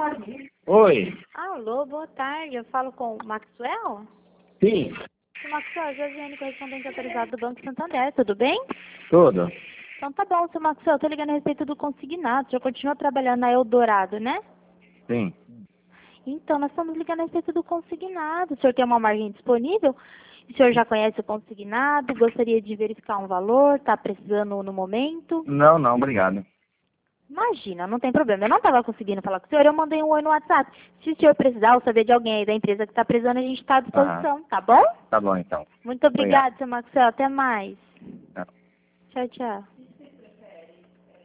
Oi. Alô, boa tarde. Eu falo com o Maxwell? Sim. O Maxwell, Josiane, correspondente autorizado do Banco Santander, tudo bem? Tudo. Então tá bom, seu Maxwell, eu tô ligando a respeito do consignado. O senhor continua trabalhando na Eldorado, né? Sim. Então, nós estamos ligando a respeito do consignado. O senhor tem uma margem disponível? O senhor já conhece o consignado? Gostaria de verificar um valor? Está precisando no momento? Não, não, obrigado. Imagina, não tem problema. Eu não estava conseguindo falar com o senhor, eu mandei um oi no WhatsApp. Se o senhor precisar ou saber de alguém aí da empresa que está precisando, a gente está à disposição, tá bom? Tá bom, então. Muito obrigada, seu Maxwell. Até mais. Tchau. Tchau, tchau.